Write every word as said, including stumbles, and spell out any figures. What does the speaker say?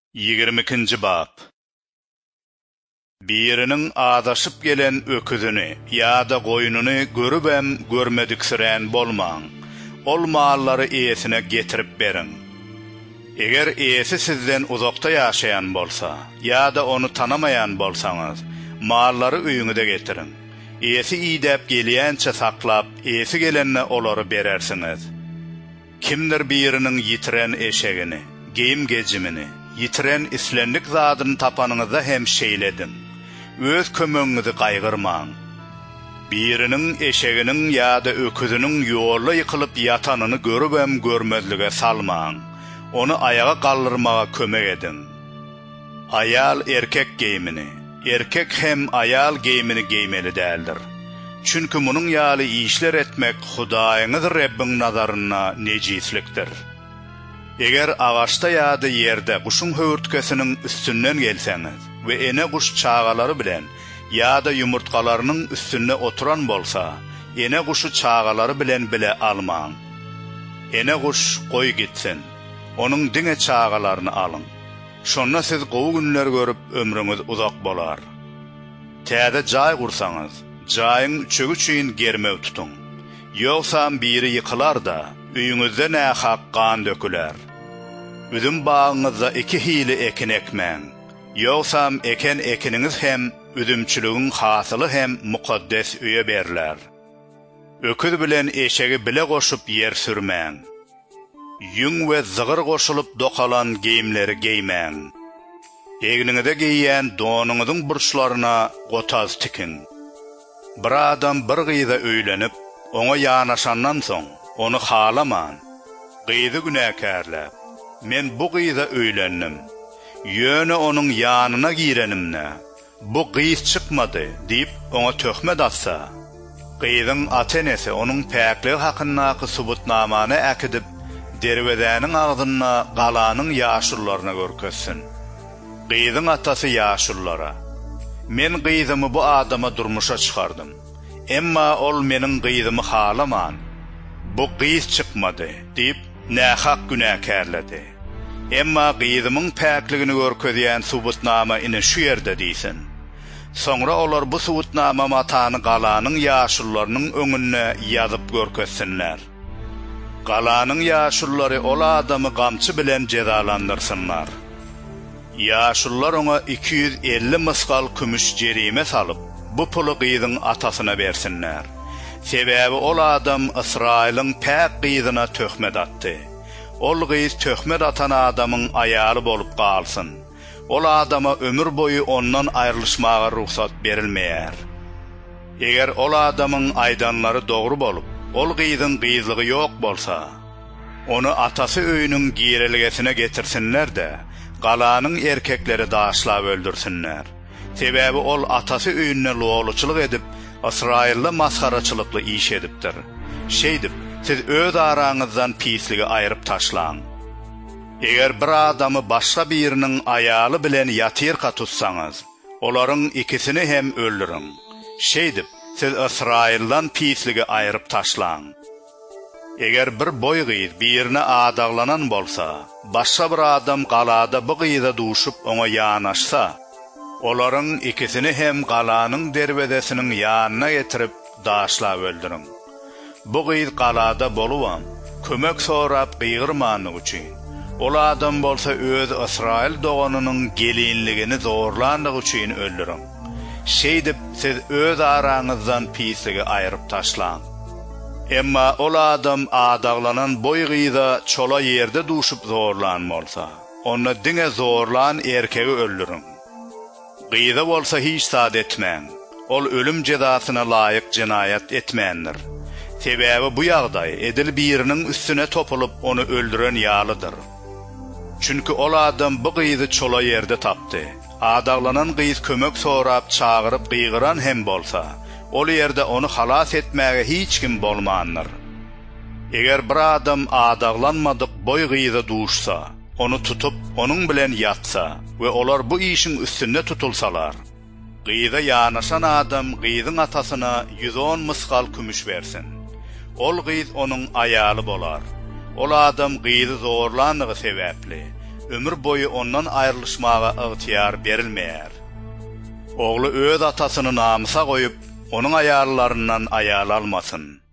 yigirminji bab. Birinin adaşıp gelen öküdünü ya da koyununu görüp hem görmediksiren bolmaň. Ol mallary eýesine getirip berin. Eger eýesi sizden uzakta ýaşaýan bolsa, ya da onu tanamayan bolsaňyz, mallary öýüňize getirin. Eýesi iýdäp gelýänçe saklap, eýesi gelenne olary berersiňiz. Kimdir birinin yitiren eşegini, geyim gejimini, yitiren islenlik zadyny tapanyňyza hem şeýledin. Öz kömöňiňizi gaýgyrmaň. Birinin eşeginin ya da öküzünün ýolda ýykylyp ýatanyny görüp hem görmezlige salmaň. Onu ayağa gallyrmaga kömek edin. Ayal erkek geyimini, erkek hem ayal geyimini geýmeli däldir. Çünkü munun ýaly işler etmek Hudaýyňyz Rabbiň nazaryna nejislikdir. Eger agaçda ýa-da ýerde guşun höwürtkesiniň üstünden gelseňiz we ene guş çağalary bilen ýa-da ýumurtgalarynyň üstünde oturan bolsa, ene guşu çağalary bilen bile almaň. Ene guş goý gitsin, onuň diňe çağalaryny alın. Şonda siz gowy günler görüp ömrüňiz uzak bolar. Täze jaý gursaňyz, jaýyň üçegi üçin germew tutun. Ýogsa biri ýykylar da, öýüňizde nähak gan döküler. Üzüm bagyňyzda iki hili ekin ekmäň. Ýogsa eken ekiniňiz hem üzümçüligiň hasıly hem mukaddes öýe berler. Öküz bilen eşegi bile goşup yer sürmäň. Yüň we zygyr goşulyp dokalan geyimleri geymäň. Egniňize geýýän donuňyzyň burçlaryna gotaz tikin. Bir adam bir gyýda öýlenip, oňa ýanaşandan soň onu halaman. Gyýdy günäkärläp, men bu gyýda öýlendim. Ýöne onuň ýanyna girenimne, bu gyýs çykmady diýip oňa töhmet atsa, gyýdyň atenesi onuň päkligi hakyndaky subutnamany äkidip, derwedäniň agdyna galanyň ýaşullaryna görkezsin. Gyýdyň atasy ýaşullara: "Men gyýdymy bu adama durmuşa çykardym. Emma ol meniň gyýdymy halaman. Bu gyýs çykmady" diýip nähak günäkärledi. Emma gyýdymyň päkligini görkezýän subutnama ine şu ýerde diýsin. Soňra olar bu subutnama matany galanyň ýaşullarynyň öňüne ýazyp görkezsinler. Galanyň ýaşullary ol adamy gamçy bilen jezalandyrsynlar. Ýaşullar oňa iki yüz elli myskal kümüş jerime salyp, bu puly gyýdyň atasyna bersinler. Sebäbi ol adam Israýlyň päk gyýdyna töhmet atdy. Ol gyýys töhmet atan adamyň aýaly bolup galsyn. Ol adama ömür boyu ondan aýrylyşmaga ruhsat berilmeýär. Eger ol adamyň aýdanlary dogry bolup, ol gyýdyň gyýzlygy ýok bolsa, onu atasy öýüniň giýereligesine getirsinler de, galanyň erkekleri daşlap öldürsinler. Sebäbi ol atasy öýünne lowluçylyk edip, Israýylda maskaraçylykly iş edipdir. Şeýdip, siz öz araňyzdan pisligi aýryp taşlaň. Eger bir adamy başga biriniň aýaly bilen ýatyrka tutsaňyz, olaryň ikisini hem öldürün. Şeýdip, siz Israýyldan pisligi aýryp taşlaň. Eger bir boy gyýyz birine adaglanan bolsa, başga bir adam galada bu gyýyza duşup oňa ýanaşsa, olaryň ikisini hem galanyň derwedesiniň ýanyna getirip daşlap öldürün. Bu gyýyz galada bolubam, kömek sorap gyýgyrmanyk üçin. Ol adam bolsa öz Israýl doganynyň gelinligini zorlandyk üçin öldürün. Şeýdip siz öz araňyzdan pisligi aýryp taşlaň. Emma ol adam adaglanan boy gyýyza çola ýerde duşup zorlan bolsa, onu diňe zorlan erkegi öldürün. Gyýyza bolsa hiç sad etmäň. Ol ölüm jezasyna laýyk jinayat etmändir. Sebäbi bu ýagdaý edil biriniň üstüne topulup onu öldüren ýalydyr. Çünki ol adam bu gyýyzy çola ýerde tapdy. Adaglanan gyýys kömek sorap çağıryp gyýgyran hem bolsa, ol ýerde onu halas etmäge hiç kim bolmandyr. Eger bir adam adaglanmadyk boy gyýyza duşsa, onu tutup onuň bilen ýatsa we olar bu işin üstünde tutulsalar, gyýyza ýanaşan adam gyýdyň atasyna yüz on myskal kümüş bersin. Ol gyýys onuň aýaly bolar. Ol adam gyýdy zorlandygy sebäpli ömür boyu ondan ayrılışmaga ıhtiyar berilmeýär. Ogly öz atasyny namysa goýup, onuň aýarlaryndan aýal almasyn.